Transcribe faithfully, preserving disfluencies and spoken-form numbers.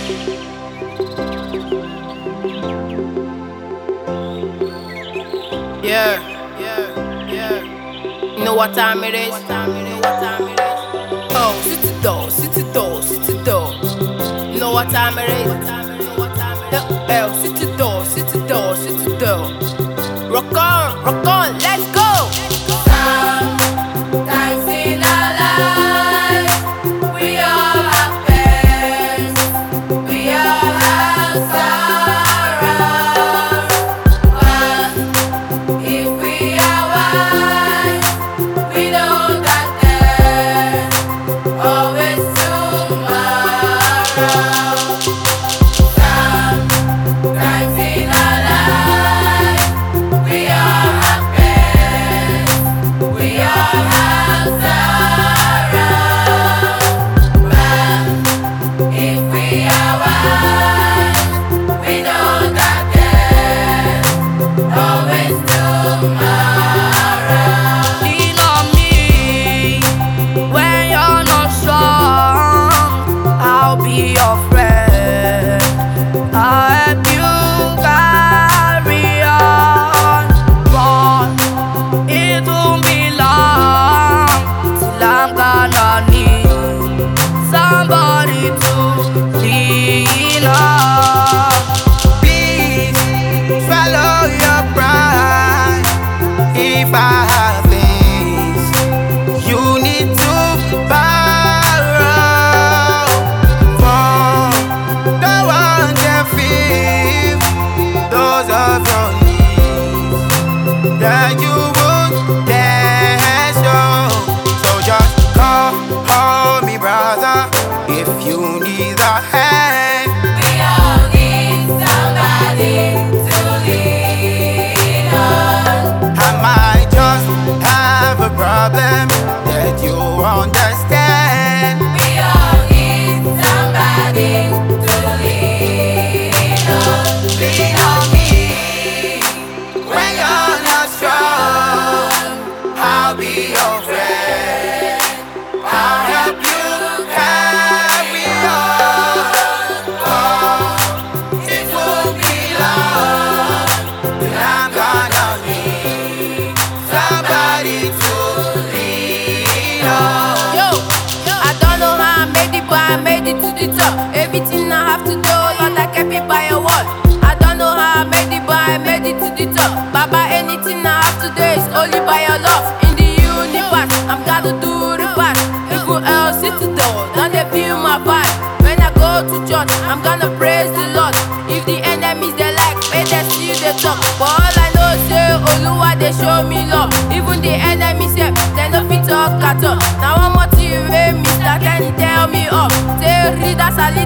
Yeah, yeah, yeah. You know what time it is? You know what time it is? Oh, sit the door, sit the door, sit the door. You know what time it is? Yeah, oh, sit the door, sit the door, sit the door. Rock on, rock on, let's go. Sometimes in our lives, we all have pains, we all have sorrows. But if we are wise, we know that there's always tomorrow. Sometimes in our lives, we all have pains, we all have sorrow. But if we are wise, we know that there's always tomorrow. Lean on me when you're not strong. I'll be your friend. I'll help you carry on. But it won't be long till I'm gonna need somebody to lean on. Please swallow your pride. If I have things you need to borrow from, no one can feel those of your needs that you would let show. So just call, call me brother if you need a hand. We all need somebody to lean on. I might just have a problem that you understand. We all need somebody to lean on. Lean on me When you're not strong, I'll be your friend. I'll help you carry on. Oh, it won't be long till I'm gonna need somebody to lean on. Yo, I don't know how I made it, but I made it to the top. Everything I have to do, Lord, I kept it by a wall. I don't know how I made it, but I made it to the top. Baba, anything I have to do is only by your love. In the universe, I'm gonna do the best. People else sit the door, don't they feel my vibe? When I go to church, I'm gonna praise the Lord. If the enemies they like, may they see the talk. But all I know say, Oluwa they show me love. Even the enemies say, they no fit talk at all. Now one more thing wey Mister Kenny tell me up. Say readers are